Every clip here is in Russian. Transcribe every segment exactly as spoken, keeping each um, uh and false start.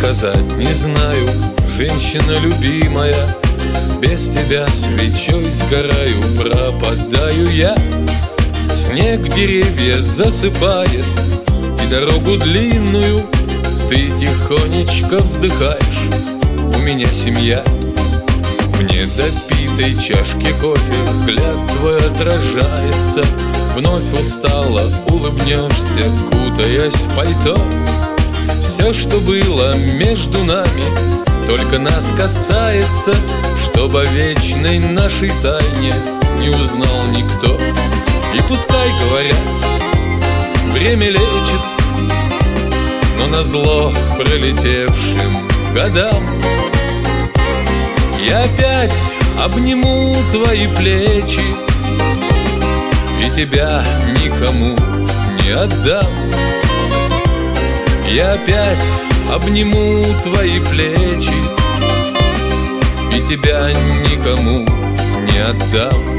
сказать не знаю, женщина любимая, без тебя свечой сгораю, пропадаю я. Снег деревья засыпает, и дорогу длинную ты тихонечко вздыхаешь. У меня семья. В недопитой чашке кофе взгляд твой отражается. Вновь устало улыбнешься, кутаясь в пальто. Все, что было между нами, только нас касается, чтоб о вечной нашей тайне не узнал никто. И пускай говорят, время лечит, но назло пролетевшим годам я опять обниму твои плечи и тебя никому не отдам. Я опять обниму твои плечи и тебя никому не отдам.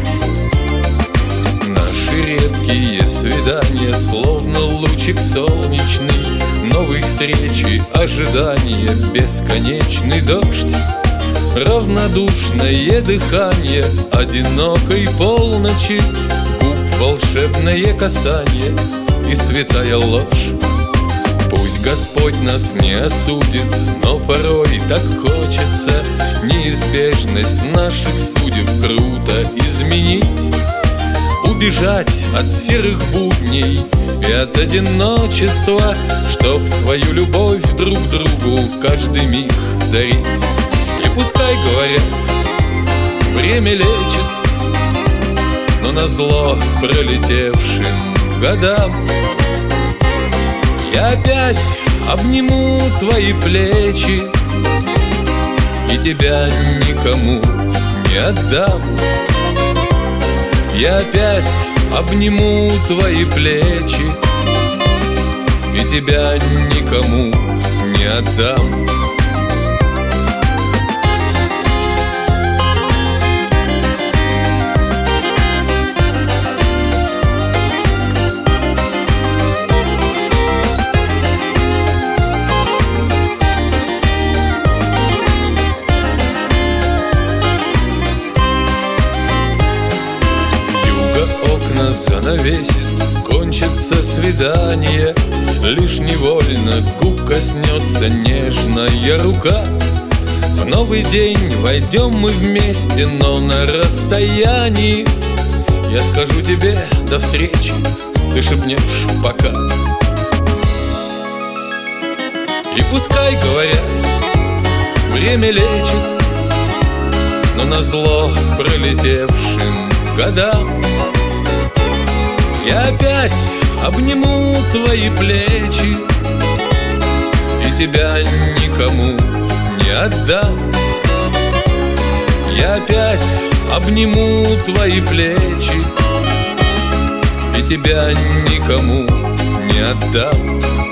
Наши редкие свидания, словно лучик солнечный, новой встречи, ожидание, бесконечный дождь, равнодушное дыхание одинокой полночи, губ волшебное касание и святая ложь. Пусть Господь нас не осудит, но порой так хочется неизбежность наших судеб круто изменить, убежать от серых будней и от одиночества, чтоб свою любовь друг другу каждый миг дарить. И пускай говорят, время лечит, но назло пролетевшим годам я опять обниму твои плечи и тебя никому не отдам. Я опять обниму твои плечи и тебя никому не отдам. Занавесит, кончится свидание, лишь невольно губ коснется нежная рука. В новый день войдем мы вместе, но на расстоянии. Я скажу тебе до встречи, ты шепнешь пока. И пускай говорят, время лечит, но назло пролетевшим годам я опять обниму твои плечи и тебя никому не отдам. Я опять обниму твои плечи и тебя никому не отдам.